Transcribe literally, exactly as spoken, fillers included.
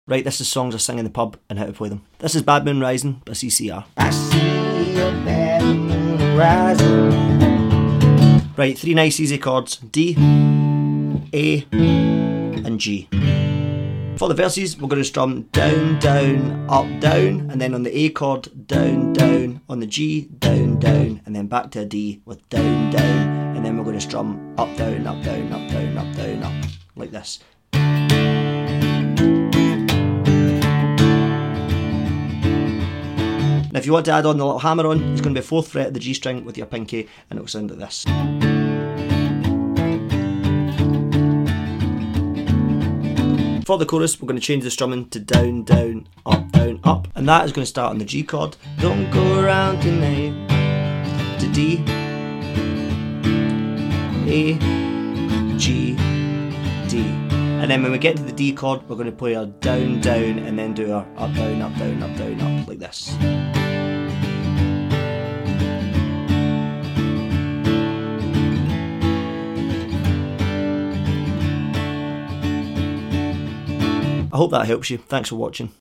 Right, this is songs I sing in the pub and how to play them. This is Bad Moon Rising by C C R. I see a bad moon rising. Right, three nice easy chords. D, A, and G. For the verses, we're going to strum down, down, up, down, and then on the A chord, down, down, on the G, down, down, and then back to a D with down, down, and then we're going to strum up, down, up, down, up, down, up, down, up, like this. Now if you want to add on the little hammer on, it's going to be fourth fret of the G string with your pinky, and it'll sound like this. For the chorus, we're going to change the strumming to down, down, up, down, up, and that is going to start on the G chord. Don't go around tonight, to D, A, G, D, and then when we get to the D chord, we're going to play our down, down, and then do our up, down, up, down, up, down, up, like this. I hope that helps you. Thanks for watching.